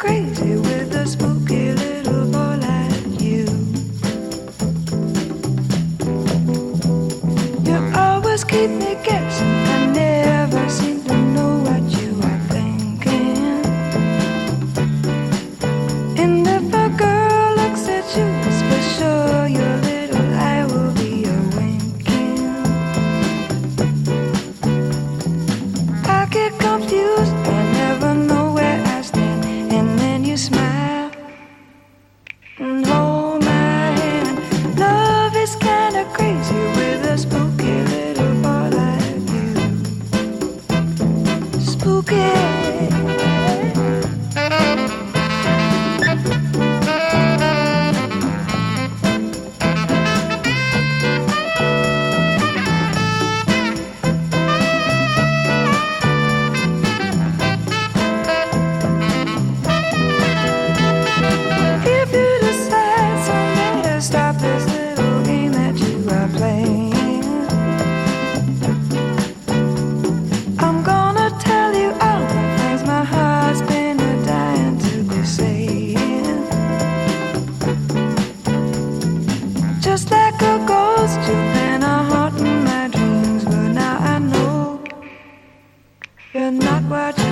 crazy with a spooky little boy like you. You always keep me guessing. I never seem to know what you are thinking. And if a girl looks at you, it's for sure your little eye will be a winking. I get confused, I never know where I stand. And then you smile and hold my hand. Love is kinda crazy with a spooky little boy like you. Spooky. If you decide someday to stop this little game that you are playing, I'm gonna tell you all the things my heart's been dying to be saying. Just like a ghost, you've been a haunting my dreams, but now I know you're not what